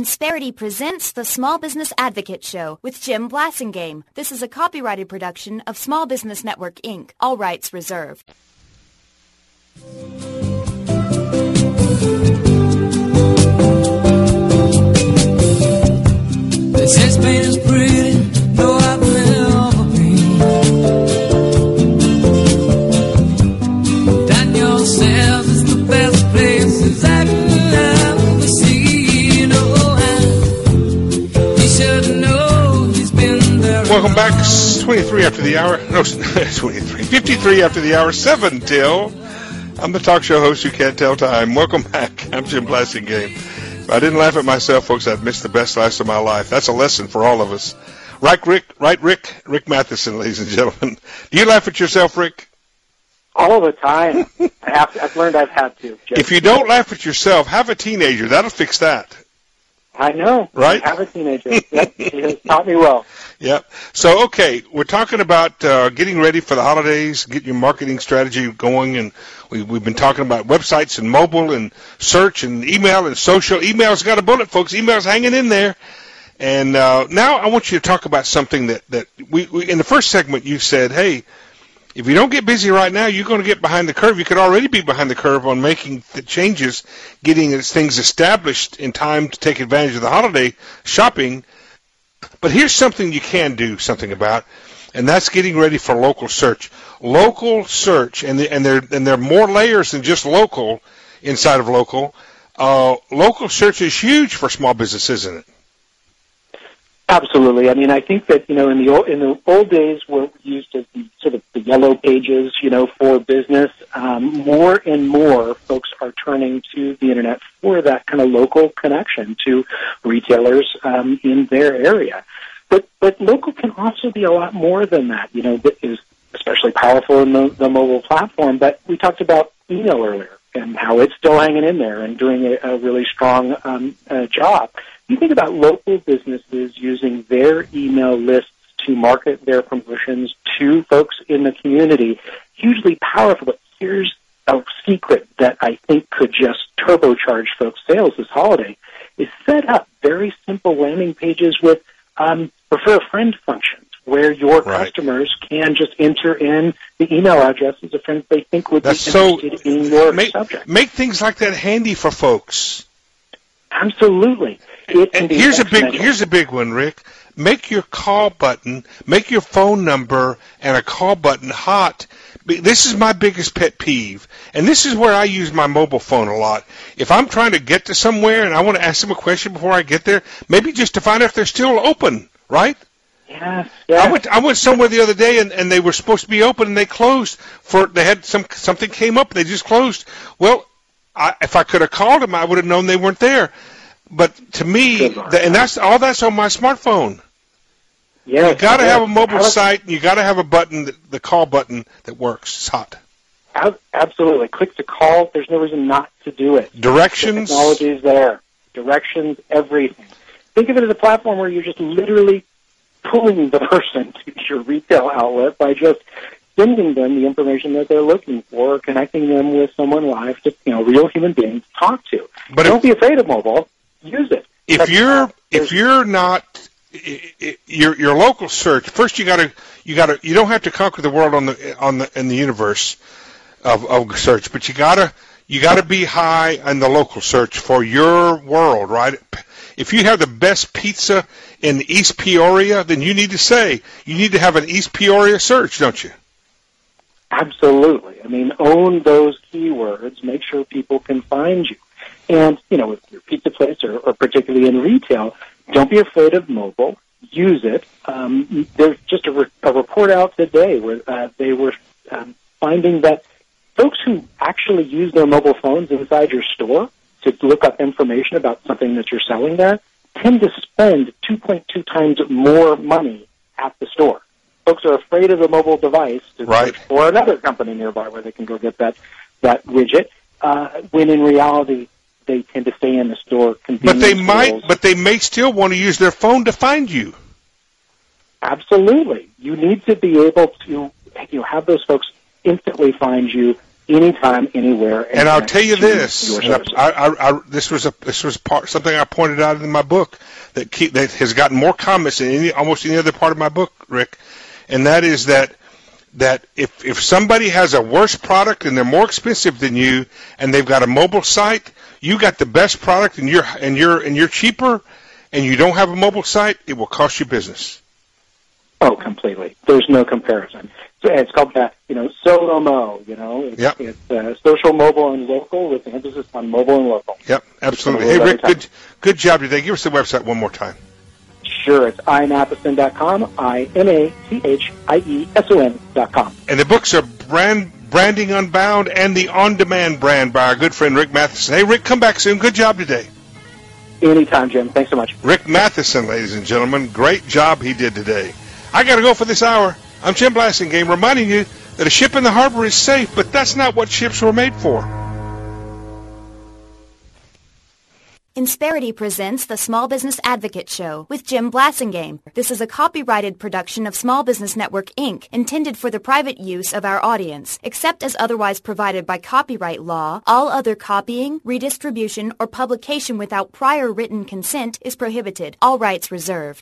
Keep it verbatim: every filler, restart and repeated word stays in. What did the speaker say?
Insperity presents the Small Business Advocate Show with Jim Blasingame. This is a copyrighted production of Small Business Network, Incorporated. All rights reserved. This has been as pretty, though I've never been. Done yourself is the best places I can ever see. Oh, you should know he's been there. Welcome back. twenty-three after the hour. No, twenty-three. fifty-three after the hour. seven till. I'm the talk show host who can't tell time. Welcome back. I'm Jim Blasingame. If I didn't laugh at myself, folks, I'd missed the best laughs of my life. That's a lesson for all of us. Right, Rick? Right, Rick? Rick Matheson, ladies and gentlemen. Do you laugh at yourself, Rick? All the time. I have to, I've learned I've had to. Just if you don't laugh at yourself, have a teenager. That'll fix that. I know. Right? I have a teenager. Yep. He has taught me well. Yep. So, okay, we're talking about uh, getting ready for the holidays, get your marketing strategy going, and we, we've been talking about websites and mobile and search and email and social. Email's got a bullet, folks. Email's hanging in there. And uh, now I want you to talk about something that, that we, we, in the first segment, you said, hey, if you don't get busy right now, you're going to get behind the curve. You could already be behind the curve on making the changes, getting things established in time to take advantage of the holiday shopping. But here's something you can do something about, and that's getting ready for local search. Local search, and, the, and, there, and there are more layers than just local inside of local. Uh, local search is huge for small business, isn't it? Absolutely. I mean, I think that, you know, in the old, in the old days where we used as the sort of the yellow pages, you know, for business, um, more and more folks are turning to the Internet for that kind of local connection to retailers um, in their area. But but local can also be a lot more than that, you know, that is especially powerful in the, the mobile platform. But we talked about email earlier and how it's still hanging in there and doing a, a really strong um, uh, job. You think about local businesses using their email lists to market their promotions to folks in the community, hugely powerful. But here's a secret that I think could just turbocharge folks' sales this holiday, is set up very simple landing pages with um, refer a friend functions, where your right. customers can just enter in the email addresses of friends they think would That's be so, interested in your make, subject. Make things like that handy for folks. Absolutely. It And can here's a be big here's a big one, Rick. Make your call button, make your phone number and a call button hot. This is my biggest pet peeve, and this is where I use my mobile phone a lot. If I'm trying to get to somewhere and I want to ask them a question before I get there, maybe just to find out if they're still open, right? Yes, yes. I went I went somewhere the other day and, and they were supposed to be open and they closed for they had some something came up and they just closed. Well, I, if I could have called them, I would have known they weren't there. But to me, the, and that's all that's on my smartphone. Yes, you got to yes. have a mobile site, and you got to have a button, that, the call button that works. It's hot. Absolutely. Click to call. There's no reason not to do it. Directions. The technology is there. Directions, everything. Think of it as a platform where you're just literally pulling the person to your retail outlet by just sending them the information that they're looking for, or connecting them with someone live, to, you know, real human beings to talk to. But don't if, be afraid of mobile. Use it. If That's you're not, if you're not your your local search, first you got to you got to you don't have to conquer the world on the on the in the universe of, of search, but you gotta you gotta be high on the local search for your world, right? If you have the best pizza in East Peoria, then you need to say you need to have an East Peoria search, don't you? Absolutely. I mean, own those keywords. Make sure people can find you. And, you know, with your pizza place or, or particularly in retail, don't be afraid of mobile. Use it. Um, there's just a, re- a report out today where uh, they were um, finding that folks who actually use their mobile phones inside your store to look up information about something that you're selling there tend to spend two point two times more money at the store. Folks are afraid of the mobile device to right. search for another company nearby where they can go get that, that widget, uh, when in reality they tend to stay in the store. But they might, but they may still want to use their phone to find you. Absolutely. You need to be able to, you know, have those folks instantly find you anytime, anywhere. And I'll tell you to this, your and services. I, I, I, this was a this was part, something I pointed out in my book that keep, that has gotten more comments than any, almost any other part of my book, Rick, and that is that that if if somebody has a worse product and they're more expensive than you, and they've got a mobile site, you got the best product and you're and you're and you're cheaper, and you don't have a mobile site, it will cost you business. Oh, completely. There's no comparison. So it's called that, you know, SOMO, you know. It's, yep. it's uh, social, mobile, and local with an emphasis on mobile and local. Yep, absolutely. Hey, Rick, good, good job today. Give us the website one more time. Sure, it's i matheson dot com, I M A T H I E S O N dot com. And the books are brand Branding Unbound and the On Demand brand by our good friend Rick Matheson. Hey, Rick, come back soon. Good job today. Anytime, Jim. Thanks so much. Rick Matheson, ladies and gentlemen. Great job he did today. I got to go for this hour. I'm Jim Blasingame, reminding you that a ship in the harbor is safe, but that's not what ships were made for. Insperity presents the Small Business Advocate Show with Jim Blasingame. This is a copyrighted production of Small Business Network, Incorporated, intended for the private use of our audience. Except as otherwise provided by copyright law, all other copying, redistribution, or publication without prior written consent is prohibited. All rights reserved.